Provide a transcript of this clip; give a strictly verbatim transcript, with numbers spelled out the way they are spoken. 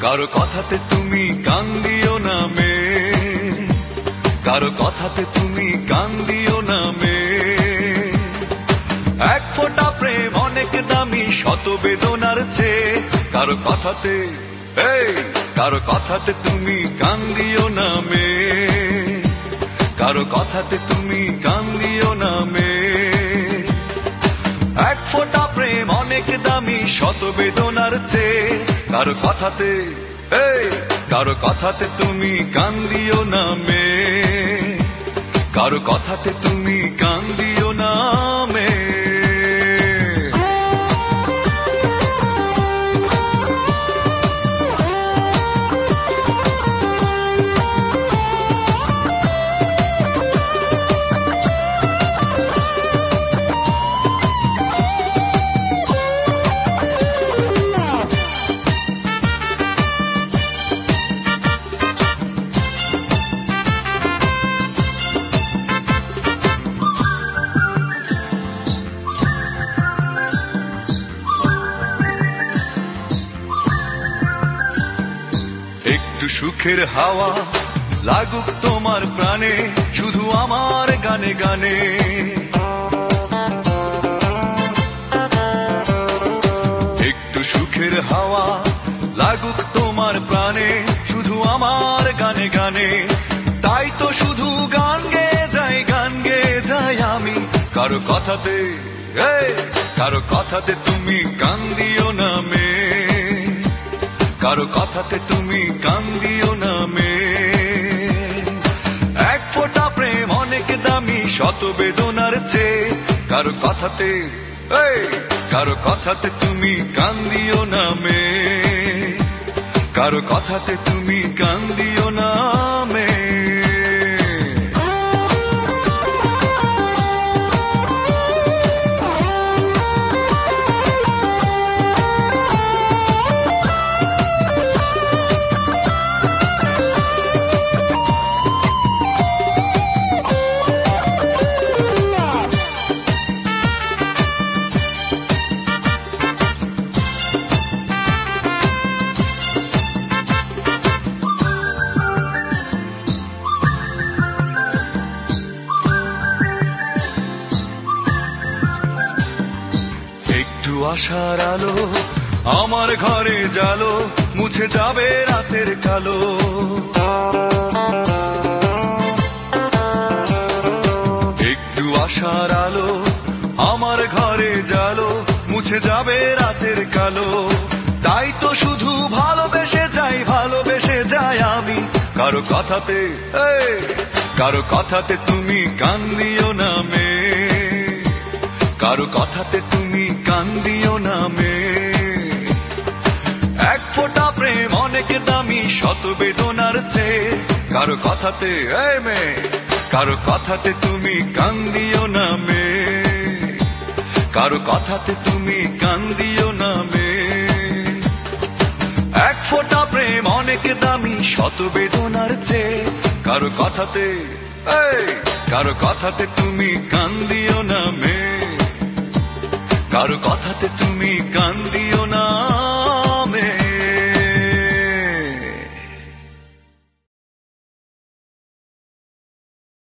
কারো কথাতে তুমি কান দিও না মে, কারো কথাতে তুমি কান দিও না মে। এক ফোঁটা প্রেম অনেক দামি শত বেদনার চেয়ে, কারো কথাতে এই কারো কথাতে তুমি কান দিও না মে, কারো কথাতে তুমি কান দিও না মে। এক ফোঁটা প্রেম অনেক দামি শত বেদনার চেয়ে, কারো কথাতে এই কারো কথাতে তুমি কান দিও না মে, কারো কথাতে তুমি কান দিও না মে। একটু সুখের হাওয়া লাগুক তোমার প্রাণে, শুধু আমার গানে গানে। একটু সুখের হাওয়া লাগুক তোমার প্রাণে, শুধু আমার গানে গানে। তাই তো শুধু গান গেয়ে যাই, গান গেয়ে যাই আমি। কারো কথাতে এই কারো কথাতে তুমি কান দিও না মে, কারো কথাতে তুমি কান দিও না মে। এক ফোঁটা প্রেম অনেক দামি শত বেদনার চেয়ে, কারো কথাতে এই কারো কথাতে তুমি কান দিও না মে, কারো কথাতে তুমি কান দিও না মে। একটু আশার আলো আমার ঘরে জালো, মুছে যাবে রাতের কালো। একটু আশার আলো আমার ঘরে জালো, মুছে যাবে রাতের কালো। তাই তো শুধু ভালোবেসে যাই, ভালোবেসে যাই আমি। কারো কথাতে এই কারো কথাতে তুমি কান দিও না মে, কারো কথাতে তুমি কান দিও না মে। এক ফোঁটা প্রেম অনেক দামি শত বেদনার চেয়ে, কারো কথাতে এই মে কারো কথাতে তুমি কান দিও না মে, কারো কথাতে তুমি কান দিও না মে। এক ফোঁটা প্রেম অনেক দামি শত বেদনার চেয়ে, কারো কথাতে এই কারো কথাতে তুমি কান দিও না মে, কারো কথাতে তুমি কান দিও না।